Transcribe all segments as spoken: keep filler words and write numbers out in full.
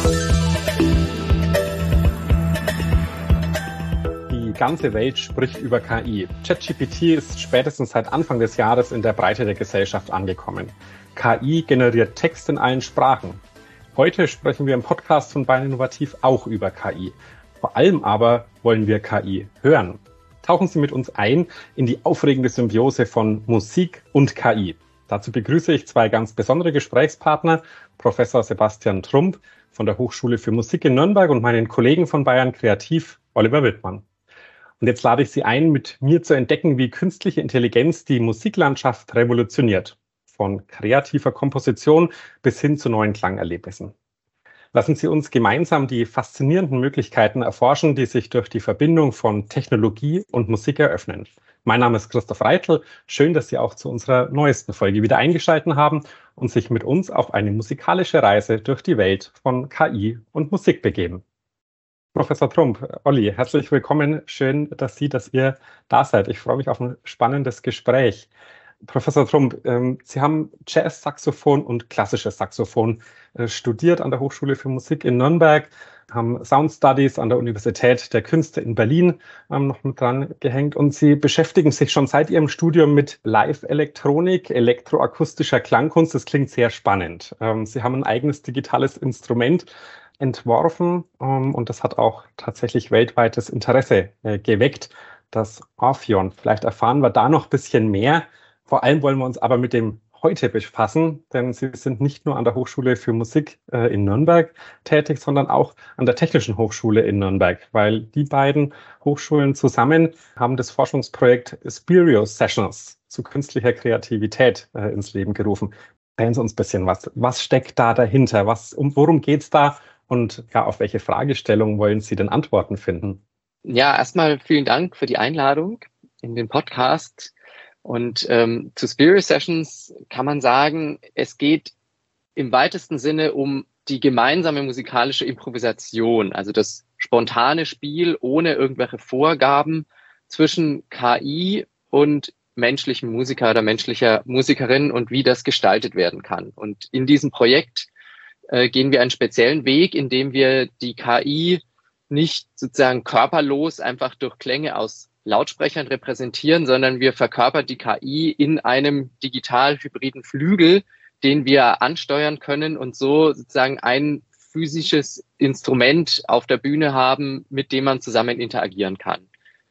Die ganze Welt spricht über K I. ChatGPT ist spätestens seit Anfang des Jahres in der Breite der Gesellschaft angekommen. K I generiert Text in allen Sprachen. Heute sprechen wir im Podcast von Bayern Innovativ auch über K I. Vor allem aber wollen wir K I hören. Tauchen Sie mit uns ein in die aufregende Symbiose von Musik und K I. Dazu begrüße ich zwei ganz besondere Gesprächspartner, Professor Sebastian Trump von der Hochschule für Musik in Nürnberg und meinen Kollegen von Bayern Kreativ, Oliver Wittmann. Und jetzt lade ich Sie ein, mit mir zu entdecken, wie künstliche Intelligenz die Musiklandschaft revolutioniert. Von kreativer Komposition bis hin zu neuen Klangerlebnissen. Lassen Sie uns gemeinsam die faszinierenden Möglichkeiten erforschen, die sich durch die Verbindung von Technologie und Musik eröffnen. Mein Name ist Christoph Reitl. Schön, dass Sie auch zu unserer neuesten Folge wieder eingeschaltet haben und sich mit uns auf eine musikalische Reise durch die Welt von K I und Musik begeben. Professor Trump, Olli, herzlich willkommen. Schön, dass Sie, dass ihr da seid. Ich freue mich auf ein spannendes Gespräch. Professor Trump, ähm, Sie haben Jazz-Saxophon und klassisches Saxophon äh, studiert an der Hochschule für Musik in Nürnberg, haben Sound Studies an der Universität der Künste in Berlin ähm, noch mit dran gehängt und Sie beschäftigen sich schon seit Ihrem Studium mit Live-Elektronik, elektroakustischer Klangkunst. Das klingt sehr spannend. Ähm, Sie haben ein eigenes digitales Instrument entworfen ähm, und das hat auch tatsächlich weltweites Interesse äh, geweckt, das Orpheon. Vielleicht erfahren wir da noch ein bisschen mehr. Vor allem wollen wir uns aber mit dem heute befassen, denn Sie sind nicht nur an der Hochschule für Musik äh, in Nürnberg tätig, sondern auch an der Technischen Hochschule in Nürnberg, weil die beiden Hochschulen zusammen haben das Forschungsprojekt Spirio Sessions zu künstlicher Kreativität äh, ins Leben gerufen. Erzählen Sie uns ein bisschen was. Was steckt da dahinter? Was, um, worum geht's da? Und ja, auf welche Fragestellungen wollen Sie denn Antworten finden? Ja, erstmal vielen Dank für die Einladung in den Podcast. Und ähm, zu Spirio Sessions kann man sagen, es geht im weitesten Sinne um die gemeinsame musikalische Improvisation, also das spontane Spiel ohne irgendwelche Vorgaben zwischen K I und menschlichem Musiker oder menschlicher Musikerin und wie das gestaltet werden kann. Und in diesem Projekt äh, gehen wir einen speziellen Weg, indem wir die K I nicht sozusagen körperlos einfach durch Klänge aus Lautsprechern repräsentieren, sondern wir verkörpern die K I in einem digital-hybriden Flügel, den wir ansteuern können und so sozusagen ein physisches Instrument auf der Bühne haben, mit dem man zusammen interagieren kann.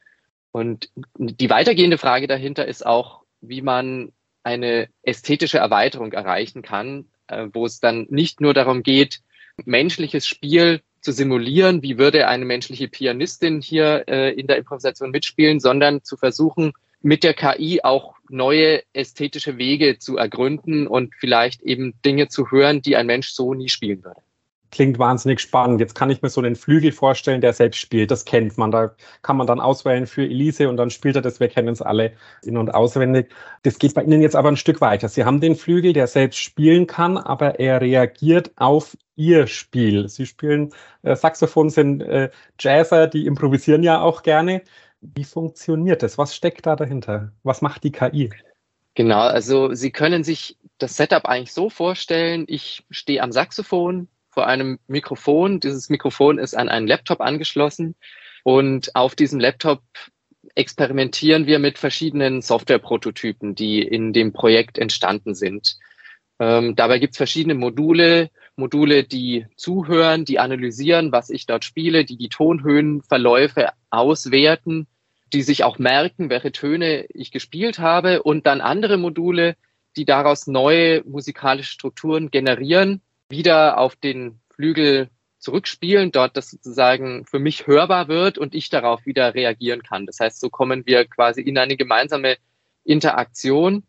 Und die weitergehende Frage dahinter ist auch, wie man eine ästhetische Erweiterung erreichen kann, wo es dann nicht nur darum geht, menschliches Spiel zu simulieren, wie würde eine menschliche Pianistin hier äh, in der Improvisation mitspielen, sondern zu versuchen, mit der K I auch neue ästhetische Wege zu ergründen und vielleicht eben Dinge zu hören, die ein Mensch so nie spielen würde. Klingt wahnsinnig spannend. Jetzt kann ich mir so einen Flügel vorstellen, der selbst spielt. Das kennt man. Da kann man dann auswählen für Elise und dann spielt er das. Wir kennen es alle in- und auswendig. Das geht bei Ihnen jetzt aber ein Stück weiter. Sie haben den Flügel, der selbst spielen kann, aber er reagiert auf Ihr Spiel. Sie spielen äh, Saxophon, sind äh, Jazzer, die improvisieren ja auch gerne. Wie funktioniert das? Was steckt da dahinter? Was macht die K I? Genau, also Sie können sich das Setup eigentlich so vorstellen, ich stehe am Saxophon vor einem Mikrofon. Dieses Mikrofon ist an einen Laptop angeschlossen und auf diesem Laptop experimentieren wir mit verschiedenen Softwareprototypen, die in dem Projekt entstanden sind. Ähm, dabei gibt es verschiedene Module, Module, die zuhören, die analysieren, was ich dort spiele, die die Tonhöhenverläufe auswerten, die sich auch merken, welche Töne ich gespielt habe und dann andere Module, die daraus neue musikalische Strukturen generieren, wieder auf den Flügel zurückspielen, dort das sozusagen für mich hörbar wird und ich darauf wieder reagieren kann. Das heißt, so kommen wir quasi in eine gemeinsame Interaktion.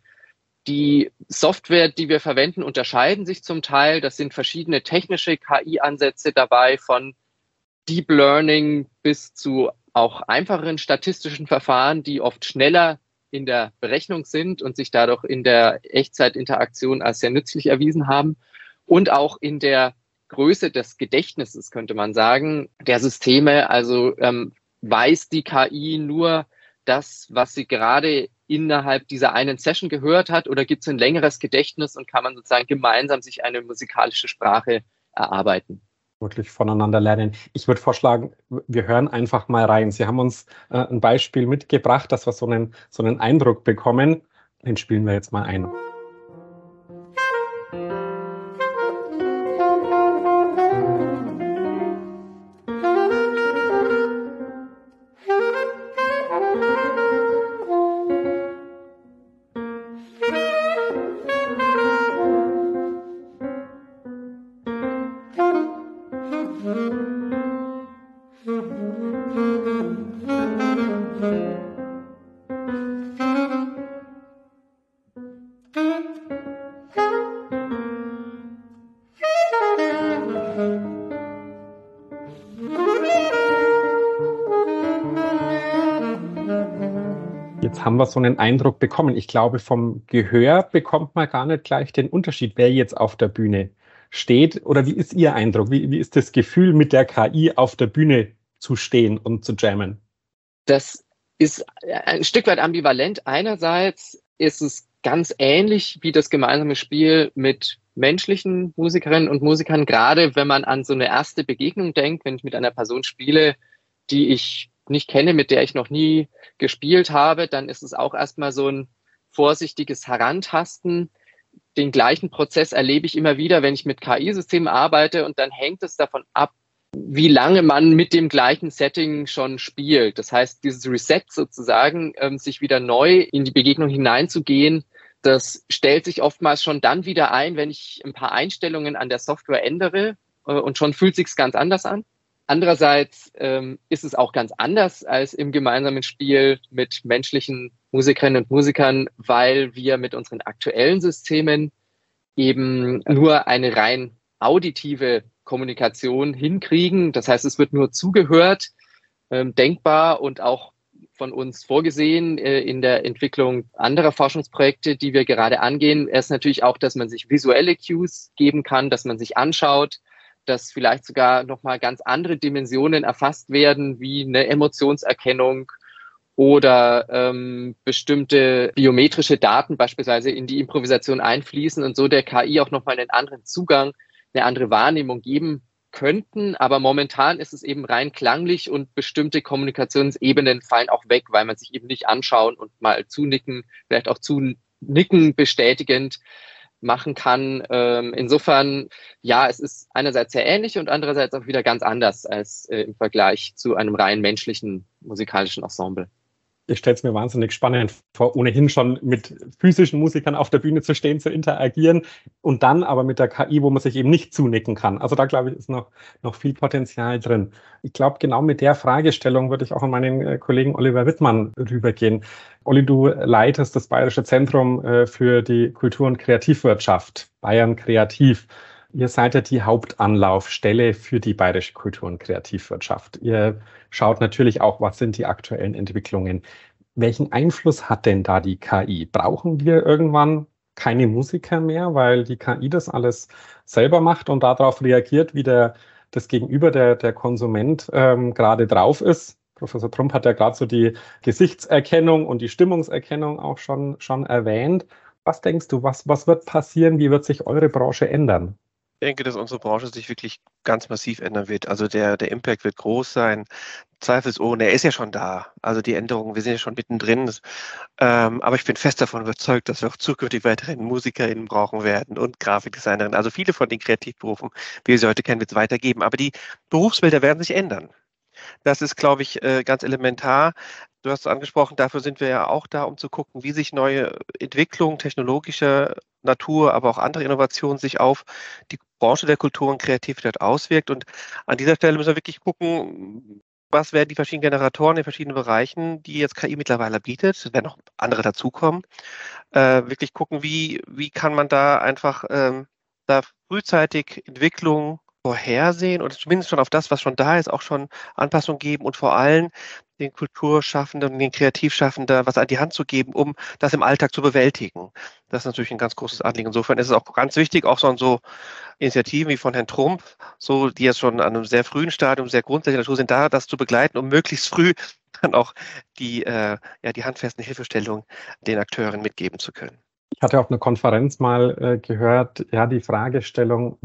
Die Software, die wir verwenden, unterscheiden sich zum Teil. Das sind verschiedene technische K I-Ansätze dabei, von Deep Learning bis zu auch einfacheren statistischen Verfahren, die oft schneller in der Berechnung sind und sich dadurch in der Echtzeitinteraktion als sehr nützlich erwiesen haben. Und auch in der Größe des Gedächtnisses, könnte man sagen, der Systeme. Also ähm, weiß die K I nur das, was sie gerade innerhalb dieser einen Session gehört hat, oder gibt es ein längeres Gedächtnis und kann man sozusagen gemeinsam sich eine musikalische Sprache erarbeiten? wirklich voneinander lernen. Ich würde vorschlagen, wir hören einfach mal rein. Sie haben uns äh, ein Beispiel mitgebracht, dass wir so einen, so einen Eindruck bekommen. Den spielen wir jetzt mal ein. Jetzt haben wir so einen Eindruck bekommen. Ich glaube, vom Gehör bekommt man gar nicht gleich den Unterschied, wer jetzt auf der Bühne steht. Oder wie ist Ihr Eindruck? Wie, wie ist das Gefühl, mit der K I auf der Bühne zu stehen und zu jammen? Das ist ein Stück weit ambivalent. Einerseits ist es ganz ähnlich wie das gemeinsame Spiel mit menschlichen Musikerinnen und Musikern, gerade wenn man an so eine erste Begegnung denkt, wenn ich mit einer Person spiele, die ich nicht kenne, mit der ich noch nie gespielt habe, dann ist es auch erstmal so ein vorsichtiges Herantasten. Den gleichen Prozess erlebe ich immer wieder, wenn ich mit K I-Systemen arbeite, und dann hängt es davon ab, wie lange man mit dem gleichen Setting schon spielt. Das heißt, dieses Reset sozusagen, ähm, sich wieder neu in die Begegnung hineinzugehen, das stellt sich oftmals schon dann wieder ein, wenn ich ein paar Einstellungen an der Software ändere, äh, und schon fühlt sich's ganz anders an. Andererseits ähm, ist es auch ganz anders als im gemeinsamen Spiel mit menschlichen Musikerinnen und Musikern, weil wir mit unseren aktuellen Systemen eben nur eine rein auditive Kommunikation hinkriegen. Das heißt, es wird nur zugehört, ähm, denkbar und auch von uns vorgesehen äh, in der Entwicklung anderer Forschungsprojekte, die wir gerade angehen. Erst natürlich auch, dass man sich visuelle Cues geben kann, dass man sich anschaut, dass vielleicht sogar nochmal ganz andere Dimensionen erfasst werden, wie eine Emotionserkennung oder ähm, bestimmte biometrische Daten beispielsweise in die Improvisation einfließen und so der K I auch nochmal einen anderen Zugang, eine andere Wahrnehmung geben könnten. Aber momentan ist es eben rein klanglich und bestimmte Kommunikationsebenen fallen auch weg, weil man sich eben nicht anschauen und mal zunicken, vielleicht auch zunicken bestätigend machen kann. Ähm, insofern, ja, es ist einerseits sehr ähnlich und andererseits auch wieder ganz anders als äh, im Vergleich zu einem rein menschlichen musikalischen Ensemble. Ich stelle es mir wahnsinnig spannend vor, ohnehin schon mit physischen Musikern auf der Bühne zu stehen, zu interagieren und dann aber mit der K I, wo man sich eben nicht zunicken kann. Also da, glaube ich, ist noch, noch viel Potenzial drin. Ich glaube, genau mit der Fragestellung würde ich auch an meinen Kollegen Oliver Wittmann rübergehen. Olli, du leitest das Bayerische Zentrum für die Kultur- und Kreativwirtschaft, Bayern Kreativ. Ihr seid ja die Hauptanlaufstelle für die bayerische Kultur- und Kreativwirtschaft. Ihr schaut natürlich auch, was sind die aktuellen Entwicklungen. Welchen Einfluss hat denn da die K I? Brauchen wir irgendwann keine Musiker mehr, weil die K I das alles selber macht und darauf reagiert, wie der, das Gegenüber, der, der Konsument ähm, gerade drauf ist? Professor Trump hat ja gerade so die Gesichtserkennung und die Stimmungserkennung auch schon, schon erwähnt. Was denkst du, was, was wird passieren? Wie wird sich eure Branche ändern? Ich denke, dass unsere Branche sich wirklich ganz massiv ändern wird. Also der, der Impact wird groß sein. Zweifelsohne, er ist ja schon da. Also die Änderungen, wir sind ja schon mittendrin. Das, ähm, aber ich bin fest davon überzeugt, dass wir auch zukünftig weiterhin MusikerInnen brauchen werden und Grafikdesignerinnen. Also viele von den Kreativberufen, wie wir sie heute kennen, wird es weitergeben. Aber die Berufsbilder werden sich ändern. Das ist, glaube ich, ganz elementar. Du hast es angesprochen, dafür sind wir ja auch da, um zu gucken, wie sich neue Entwicklungen technologischer Natur, aber auch andere Innovationen sich auf die Branche der Kultur und Kreativität auswirkt. Und an dieser Stelle müssen wir wirklich gucken, was werden die verschiedenen Generatoren in verschiedenen Bereichen, die jetzt K I mittlerweile bietet. Es werden noch andere dazukommen. Äh, wirklich gucken, wie, wie kann man da einfach ähm, da frühzeitig Entwicklungen vorhersehen oder zumindest schon auf das, was schon da ist, auch schon Anpassungen geben und vor allem den Kulturschaffenden und den Kreativschaffenden was an die Hand zu geben, um das im Alltag zu bewältigen. Das ist natürlich ein ganz großes Anliegen. Insofern ist es auch ganz wichtig, auch so, so Initiativen wie von Herrn Trump, so, die jetzt schon an einem sehr frühen Stadium sehr grundsätzlich Natur sind, da das zu begleiten, um möglichst früh dann auch die, äh, ja, die handfesten Hilfestellungen den Akteuren mitgeben zu können. Ich hatte auf einer Konferenz mal äh, gehört, ja, die Fragestellung, wird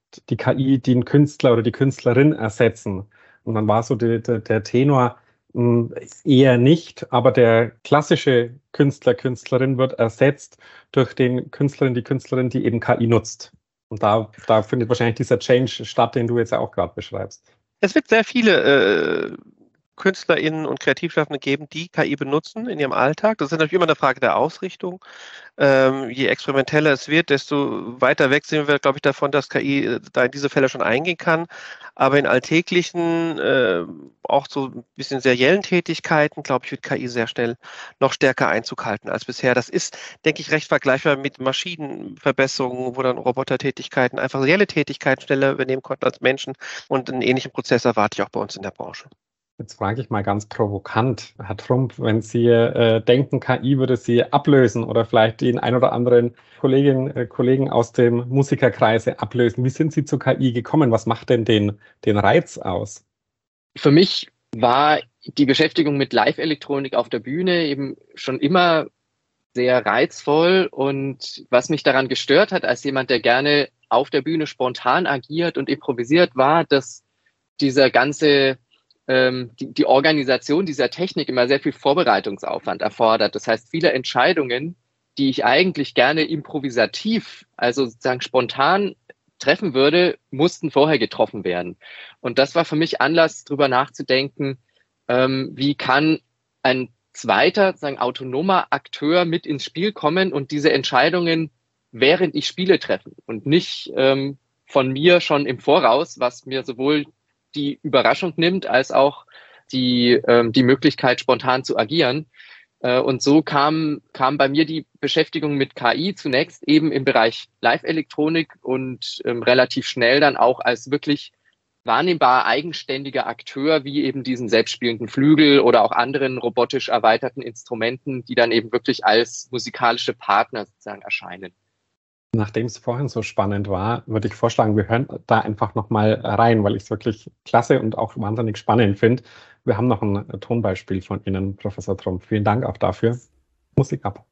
die K I den Künstler oder die Künstlerin ersetzen. Und dann war so die, die, der Tenor mh, eher nicht, aber der klassische Künstler, Künstlerin wird ersetzt durch den Künstlerin, die Künstlerin, die eben K I nutzt. Und da, da findet wahrscheinlich dieser Change statt, den du jetzt ja auch gerade beschreibst. Es wird sehr viele äh, KünstlerInnen und Kreativschaffende geben, die K I benutzen in ihrem Alltag. Das ist natürlich immer eine Frage der Ausrichtung. Ähm, je experimenteller es wird, desto weiter weg sind wir, glaube ich, davon, dass K I äh, da in diese Fälle schon eingehen kann. Aber in alltäglichen, äh, auch so ein bisschen seriellen Tätigkeiten, glaube ich, wird K I sehr schnell noch stärker Einzug halten als bisher. Das ist, denke ich, recht vergleichbar mit Maschinenverbesserungen, wo dann Robotertätigkeiten einfach serielle Tätigkeiten schneller übernehmen konnten als Menschen. Und einen ähnlichen Prozess erwarte ich auch bei uns in der Branche. Jetzt frage ich mal ganz provokant, Herr Trump, wenn Sie äh, denken, K I würde Sie ablösen oder vielleicht den ein oder anderen Kolleginnen, äh, Kollegen aus dem Musikerkreise ablösen, wie sind Sie zur K I gekommen? Was macht denn den, den Reiz aus? Für mich war die Beschäftigung mit Live-Elektronik auf der Bühne eben schon immer sehr reizvoll, und was mich daran gestört hat, als jemand, der gerne auf der Bühne spontan agiert und improvisiert, war, dass dieser ganze Die, die Organisation dieser Technik immer sehr viel Vorbereitungsaufwand erfordert. Das heißt, viele Entscheidungen, die ich eigentlich gerne improvisativ, also sozusagen spontan treffen würde, mussten vorher getroffen werden. Und das war für mich Anlass, darüber nachzudenken, ähm, wie kann ein zweiter, sozusagen autonomer Akteur mit ins Spiel kommen und diese Entscheidungen, während ich spiele, treffen und nicht ähm, von mir schon im Voraus, was mir sowohl die Überraschung nimmt, als auch die, ähm, die Möglichkeit, spontan zu agieren. Äh, und so kam, kam bei mir die Beschäftigung mit K I zunächst eben im Bereich Live-Elektronik und ähm, relativ schnell dann auch als wirklich wahrnehmbar eigenständiger Akteur, wie eben diesen selbstspielenden Flügel oder auch anderen robotisch erweiterten Instrumenten, die dann eben wirklich als musikalische Partner sozusagen erscheinen. Nachdem es vorhin so spannend war, würde ich vorschlagen, wir hören da einfach nochmal rein, weil ich es wirklich klasse und auch wahnsinnig spannend finde. Wir haben noch ein Tonbeispiel von Ihnen, Professor Trump. Vielen Dank auch dafür. Musik ab.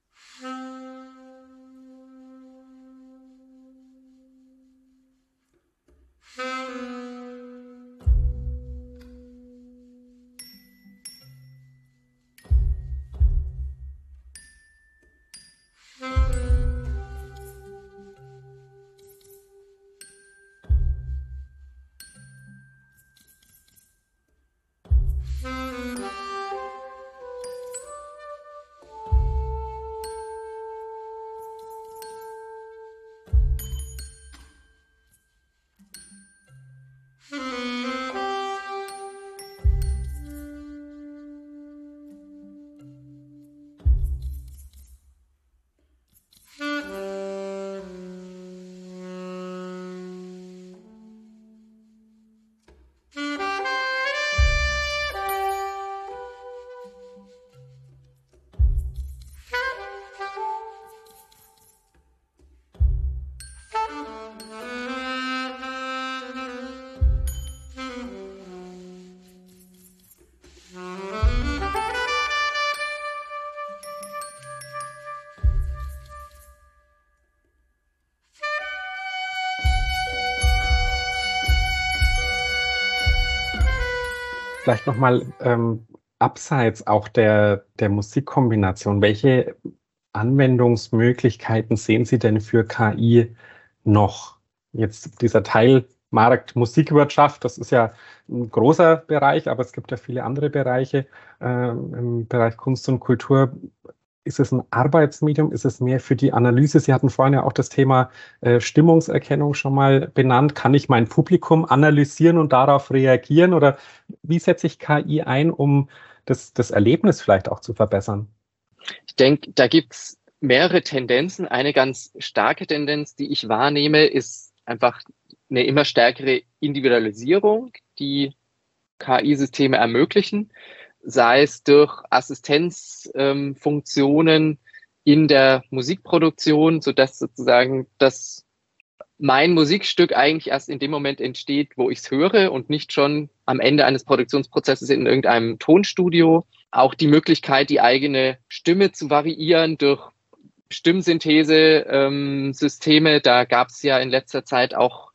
Vielleicht nochmal ähm, abseits auch der, der Musikkombination. Welche Anwendungsmöglichkeiten sehen Sie denn für K I noch? Jetzt dieser Teilmarkt Musikwirtschaft, das ist ja ein großer Bereich, aber es gibt ja viele andere Bereiche äh, im Bereich Kunst und Kultur. Ist es ein Arbeitsmedium? Ist es mehr für die Analyse? Sie hatten vorhin ja auch das Thema äh, Stimmungserkennung schon mal benannt. Kann ich mein Publikum analysieren und darauf reagieren? Oder wie setze ich K I ein, um das, das Erlebnis vielleicht auch zu verbessern? Ich denke, da gibt es mehrere Tendenzen. Eine ganz starke Tendenz, die ich wahrnehme, ist einfach eine immer stärkere Individualisierung, die K I-Systeme ermöglichen, sei es durch Assistenzfunktionen ähm, in der Musikproduktion, sodass sozusagen das mein Musikstück eigentlich erst in dem Moment entsteht, wo ich es höre und nicht schon am Ende eines Produktionsprozesses in irgendeinem Tonstudio. Auch die Möglichkeit, die eigene Stimme zu variieren durch Stimmsynthese-Systeme. Da gab es ja in letzter Zeit auch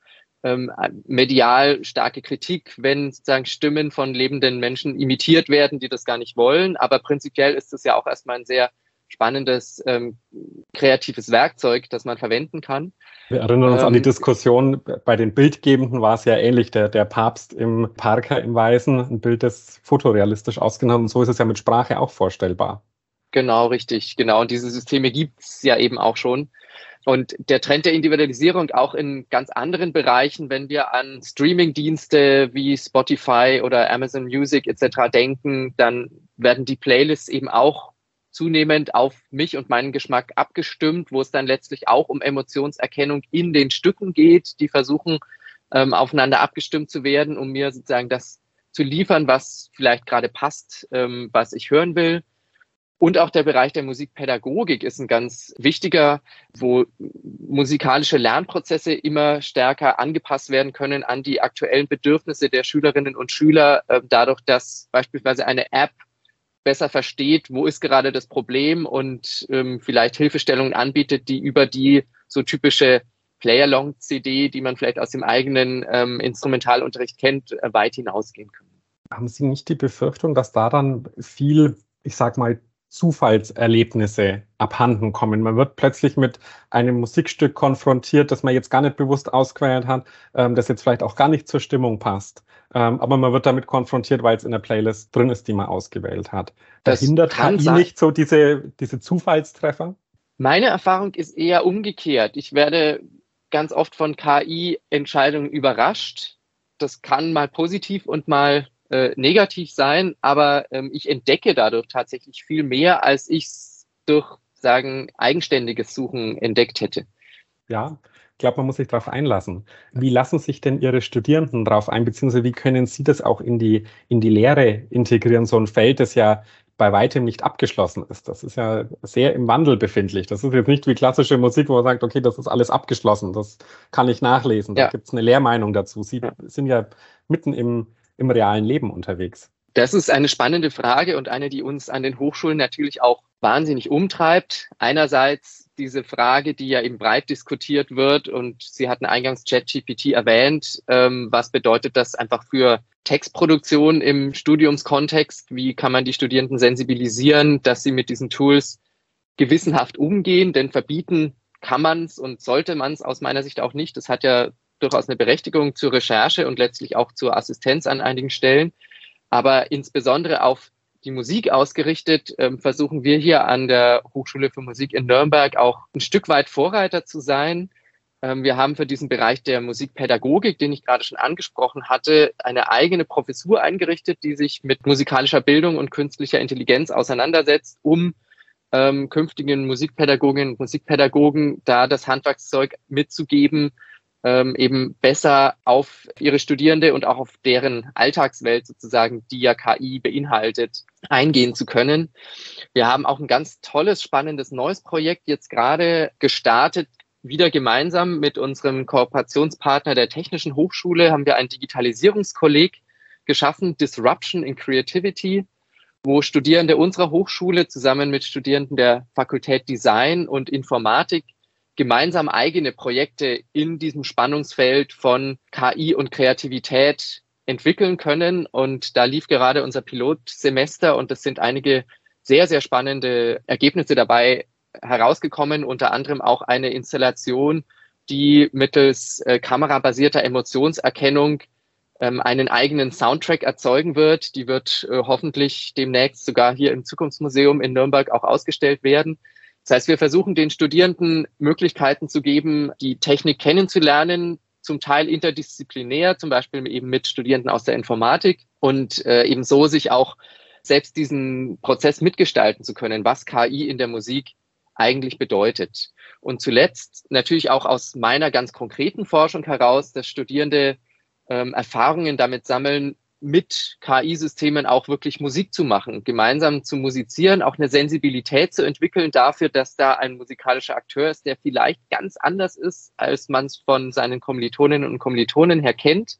ähm, medial starke Kritik, wenn sozusagen Stimmen von lebenden Menschen imitiert werden, die das gar nicht wollen. Aber prinzipiell ist es ja auch erstmal ein sehr spannendes, ähm, kreatives Werkzeug, das man verwenden kann. Wir erinnern uns ähm, an die Diskussion, bei den Bildgebenden war es ja ähnlich, der, der Papst im Parker im Weißen, ein Bild, das fotorealistisch ausgenommen, und so ist es ja mit Sprache auch vorstellbar. Genau, richtig, genau. Und diese Systeme gibt es ja eben auch schon. Und der Trend der Individualisierung auch in ganz anderen Bereichen, wenn wir an Streaming-Dienste wie Spotify oder Amazon Music et cetera denken, dann werden die Playlists eben auch zunehmend auf mich und meinen Geschmack abgestimmt, wo es dann letztlich auch um Emotionserkennung in den Stücken geht, die versuchen, ähm, aufeinander abgestimmt zu werden, um mir sozusagen das zu liefern, was vielleicht gerade passt, ähm, was ich hören will. Und auch der Bereich der Musikpädagogik ist ein ganz wichtiger, wo musikalische Lernprozesse immer stärker angepasst werden können an die aktuellen Bedürfnisse der Schülerinnen und Schüler, äh, dadurch, dass beispielsweise eine App besser versteht, wo ist gerade das Problem und ähm, vielleicht Hilfestellungen anbietet, die über die so typische Play-Along-C D, die man vielleicht aus dem eigenen ähm, Instrumentalunterricht kennt, äh, weit hinausgehen können. Haben Sie nicht die Befürchtung, dass daran viel, ich sag mal, Zufallserlebnisse abhanden kommen? Man wird plötzlich mit einem Musikstück konfrontiert, das man jetzt gar nicht bewusst ausgewählt hat, ähm, das jetzt vielleicht auch gar nicht zur Stimmung passt. Ähm, aber man wird damit konfrontiert, weil es in der Playlist drin ist, die man ausgewählt hat. Verhindert K I nicht so diese, diese Zufallstreffer? Meine Erfahrung ist eher umgekehrt. Ich werde ganz oft von K I-Entscheidungen überrascht. Das kann mal positiv und mal äh, negativ sein, aber ähm, ich entdecke dadurch tatsächlich viel mehr, als ich es durch, sagen, eigenständiges Suchen entdeckt hätte. Ja, ich glaube, man muss sich darauf einlassen. Wie lassen sich denn Ihre Studierenden darauf ein, beziehungsweise wie können Sie das auch in die, in die Lehre integrieren? So ein Feld, das ja bei weitem nicht abgeschlossen ist. Das ist ja sehr im Wandel befindlich. Das ist jetzt nicht wie klassische Musik, wo man sagt, okay, das ist alles abgeschlossen, das kann ich nachlesen. Da Ja. gibt es eine Lehrmeinung dazu. Sie Ja. sind ja mitten im, im realen Leben unterwegs. Das ist eine spannende Frage und eine, die uns an den Hochschulen natürlich auch wahnsinnig umtreibt. Einerseits diese Frage, die ja eben breit diskutiert wird, und Sie hatten eingangs ChatGPT erwähnt. Ähm, was bedeutet das einfach für Textproduktion im Studiumskontext? Wie kann man die Studierenden sensibilisieren, dass sie mit diesen Tools gewissenhaft umgehen? Denn verbieten kann man es und sollte man es aus meiner Sicht auch nicht. Das hat ja durchaus eine Berechtigung zur Recherche und letztlich auch zur Assistenz an einigen Stellen. Aber insbesondere auf die Musik ausgerichtet, ähm, versuchen wir hier an der Hochschule für Musik in Nürnberg auch ein Stück weit Vorreiter zu sein. Ähm, wir haben für diesen Bereich der Musikpädagogik, den ich gerade schon angesprochen hatte, eine eigene Professur eingerichtet, die sich mit musikalischer Bildung und künstlicher Intelligenz auseinandersetzt, um ähm, künftigen Musikpädagoginnen und Musikpädagogen da das Handwerkszeug mitzugeben, Ähm, eben besser auf ihre Studierende und auch auf deren Alltagswelt sozusagen, die ja K I beinhaltet, eingehen zu können. Wir haben auch ein ganz tolles, spannendes neues Projekt jetzt gerade gestartet. Wieder gemeinsam mit unserem Kooperationspartner der Technischen Hochschule haben wir ein Digitalisierungskolleg geschaffen, Disruption in Creativity, wo Studierende unserer Hochschule zusammen mit Studierenden der Fakultät Design und Informatik gemeinsam eigene Projekte in diesem Spannungsfeld von K I und Kreativität entwickeln können. Und da lief gerade unser Pilotsemester und es sind einige sehr, sehr spannende Ergebnisse dabei herausgekommen, unter anderem auch eine Installation, die mittels äh, kamerabasierter Emotionserkennung ähm, einen eigenen Soundtrack erzeugen wird. Die wird äh, hoffentlich demnächst sogar hier im Zukunftsmuseum in Nürnberg auch ausgestellt werden. Das heißt, wir versuchen den Studierenden Möglichkeiten zu geben, die Technik kennenzulernen, zum Teil interdisziplinär, zum Beispiel eben mit Studierenden aus der Informatik und äh, eben so sich auch selbst diesen Prozess mitgestalten zu können, was K I in der Musik eigentlich bedeutet. Und zuletzt natürlich auch aus meiner ganz konkreten Forschung heraus, dass Studierende ähm, Erfahrungen damit sammeln, mit K I-Systemen auch wirklich Musik zu machen, gemeinsam zu musizieren, auch eine Sensibilität zu entwickeln dafür, dass da ein musikalischer Akteur ist, der vielleicht ganz anders ist, als man es von seinen Kommilitoninnen und Kommilitonen her kennt.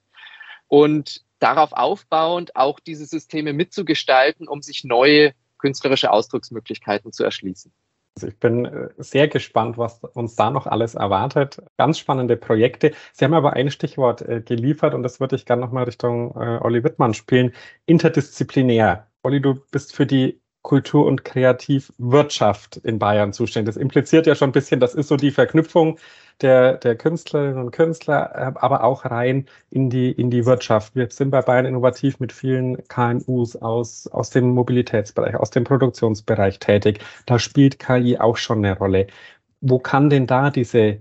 Und darauf aufbauend auch diese Systeme mitzugestalten, um sich neue künstlerische Ausdrucksmöglichkeiten zu erschließen. Also ich bin äh, sehr gespannt, was uns da noch alles erwartet. Ganz spannende Projekte. Sie haben aber ein Stichwort äh, geliefert und das würde ich gerne nochmal Richtung äh, Olli Wittmann spielen. Interdisziplinär. Olli, du bist für die Kultur- und Kreativwirtschaft in Bayern zuständig. Das impliziert ja schon ein bisschen, das ist so die Verknüpfung der, der Künstlerinnen und Künstler, äh, aber auch rein in die, in die Wirtschaft. Wir sind bei Bayern Innovativ mit vielen K M Us aus, aus dem Mobilitätsbereich, aus dem Produktionsbereich tätig. Da spielt K I auch schon eine Rolle. Wo kann denn da diese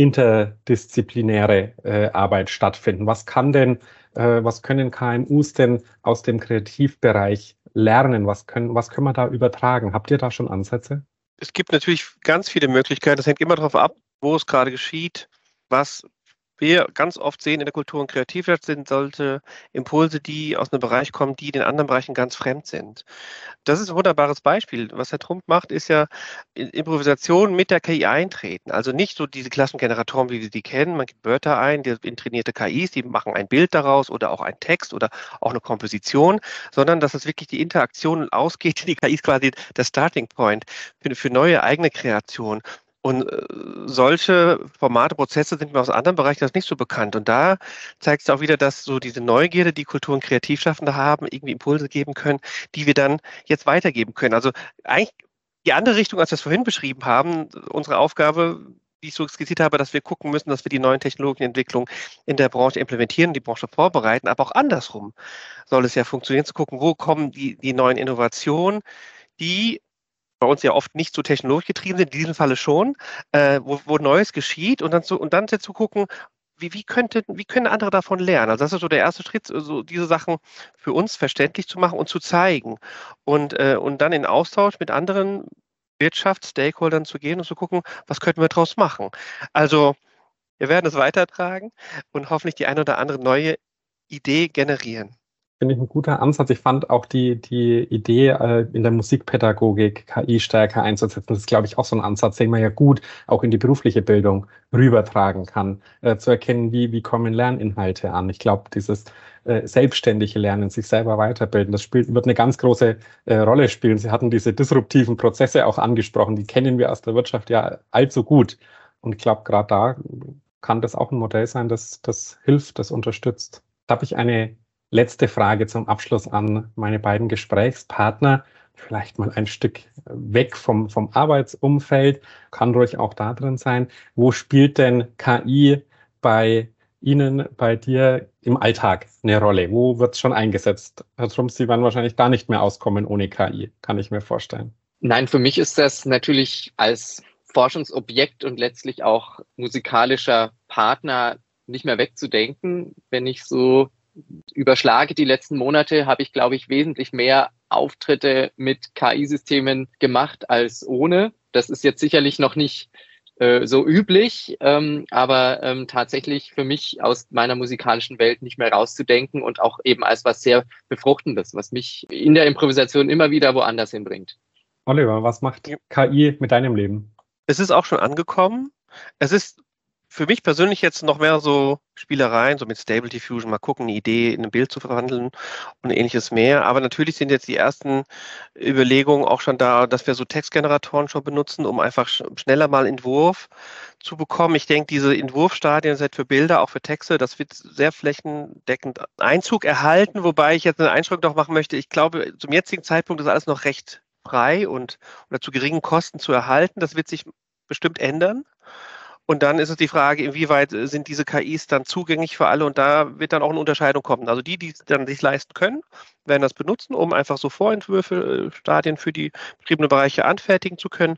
interdisziplinäre äh, Arbeit stattfinden? Was kann denn, äh, was können K M Us denn aus dem Kreativbereich lernen? Was können, was können wir da übertragen? Habt ihr da schon Ansätze? Es gibt natürlich ganz viele Möglichkeiten. Das hängt immer darauf ab, wo es gerade geschieht. Was wir ganz oft sehen in der Kultur- und Kreativwirtschaft sind solche Impulse, die aus einem Bereich kommen, die den anderen Bereichen ganz fremd sind. Das ist ein wunderbares Beispiel. Was Herr Trump macht, ist ja in Improvisation mit der K I eintreten. Also nicht so diese Klassengeneratoren, wie wir die kennen. Man gibt Wörter ein, die in trainierte K Is, die machen ein Bild daraus oder auch einen Text oder auch eine Komposition, sondern dass es wirklich die Interaktion ausgeht. Die K I ist quasi der Starting Point für, für neue eigene Kreation. Und äh, solche Formate, Prozesse sind mir aus anderen Bereichen das nicht so bekannt. Und da zeigt es auch wieder, dass so diese Neugierde, die Kultur- und Kreativschaffende haben, irgendwie Impulse geben können, die wir dann jetzt weitergeben können. Also eigentlich die andere Richtung, als wir es vorhin beschrieben haben, unsere Aufgabe, wie ich so skizziert habe, dass wir gucken müssen, dass wir die neuen Technologienentwicklungen in der Branche implementieren, die Branche vorbereiten, aber auch andersrum soll es ja funktionieren, zu gucken, wo kommen die, die neuen Innovationen, die bei uns ja oft nicht so technologisch getrieben sind, in diesem Falle schon, äh, wo, wo Neues geschieht und dann zu, und dann zu gucken, wie, wie, könnte, wie können andere davon lernen? Also das ist so der erste Schritt, so diese Sachen für uns verständlich zu machen und zu zeigen und, äh, und dann in Austausch mit anderen Wirtschafts-Stakeholdern zu gehen und zu gucken, was könnten wir daraus machen? Also wir werden es weitertragen und hoffentlich die eine oder andere neue Idee generieren. Finde ich ein guter Ansatz. Ich fand auch die, die Idee, äh, in der Musikpädagogik K I stärker einzusetzen. Das ist, glaube ich, auch so ein Ansatz, den man ja gut auch in die berufliche Bildung rübertragen kann, äh, zu erkennen, wie, wie kommen Lerninhalte an. Ich glaube, dieses äh, selbstständige Lernen, sich selber weiterbilden, das spielt, wird eine ganz große äh, Rolle spielen. Sie hatten diese disruptiven Prozesse auch angesprochen, die kennen wir aus der Wirtschaft ja allzu gut. Und ich glaube, gerade da kann das auch ein Modell sein, das, das hilft, das unterstützt. Da habe ich eine letzte Frage zum Abschluss an meine beiden Gesprächspartner. Vielleicht mal ein Stück weg vom, vom Arbeitsumfeld, kann ruhig auch da drin sein. Wo spielt denn K I bei Ihnen, bei dir im Alltag eine Rolle? Wo wird es schon eingesetzt? Herr Trump, Sie werden wahrscheinlich da nicht mehr auskommen ohne K I, kann ich mir vorstellen. Nein, für mich ist das natürlich als Forschungsobjekt und letztlich auch musikalischer Partner nicht mehr wegzudenken. Wenn ich so überschlage die letzten Monate, habe ich, glaube ich, wesentlich mehr Auftritte mit K I-Systemen gemacht als ohne. Das ist jetzt sicherlich noch nicht äh, so üblich, ähm, aber ähm, tatsächlich für mich aus meiner musikalischen Welt nicht mehr rauszudenken und auch eben als was sehr Befruchtendes, was mich in der Improvisation immer wieder woanders hinbringt. Oliver, was macht K I mit deinem Leben? Es ist auch schon angekommen. Es ist für mich persönlich jetzt noch mehr so Spielereien, so mit Stable Diffusion, mal gucken, eine Idee in ein Bild zu verwandeln und ähnliches mehr. Aber natürlich sind jetzt die ersten Überlegungen auch schon da, dass wir so Textgeneratoren schon benutzen, um einfach schneller mal Entwurf zu bekommen. Ich denke, diese Entwurfstadien sind für Bilder, auch für Texte, das wird sehr flächendeckend Einzug erhalten, wobei ich jetzt eine Einschränkung noch machen möchte. Ich glaube, zum jetzigen Zeitpunkt ist alles noch recht frei und oder zu geringen Kosten zu erhalten. Das wird sich bestimmt ändern. Und dann ist es die Frage, inwieweit sind diese K Is dann zugänglich für alle? Und da wird dann auch eine Unterscheidung kommen. Also die, die es dann sich leisten können, werden das benutzen, um einfach so Vorentwürfe, Stadien für die betriebenen Bereiche anfertigen zu können.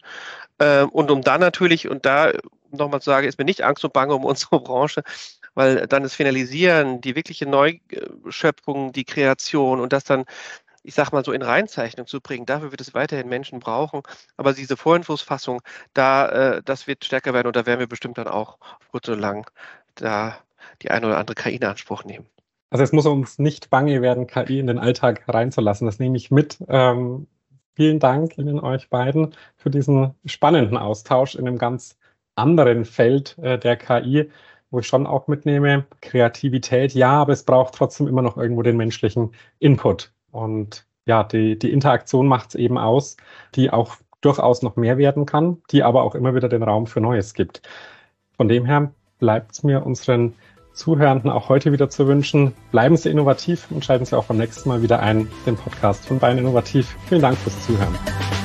Und um dann natürlich, und da nochmal zu sagen, ist mir nicht Angst und Bange um unsere Branche, weil dann das Finalisieren, die wirkliche Neuschöpfung, die Kreation und das dann, ich sag mal so in Reinzeichnung zu bringen, dafür wird es weiterhin Menschen brauchen. Aber diese Vorentwurfsfassung, da, äh, das wird stärker werden und da werden wir bestimmt dann auch auf kurz oder lang da die eine oder andere K I in Anspruch nehmen. Also es muss uns nicht bange werden, K I in den Alltag reinzulassen. Das nehme ich mit. Ähm, vielen Dank Ihnen euch beiden für diesen spannenden Austausch in einem ganz anderen Feld äh, der K I, wo ich schon auch mitnehme, Kreativität, ja, aber es braucht trotzdem immer noch irgendwo den menschlichen Input. Und ja, die, die Interaktion macht es eben aus, die auch durchaus noch mehr werden kann, die aber auch immer wieder den Raum für Neues gibt. Von dem her bleibt es mir unseren Zuhörenden auch heute wieder zu wünschen. Bleiben Sie innovativ und schalten Sie auch beim nächsten Mal wieder ein, den Podcast von Bayern Innovativ. Vielen Dank fürs Zuhören.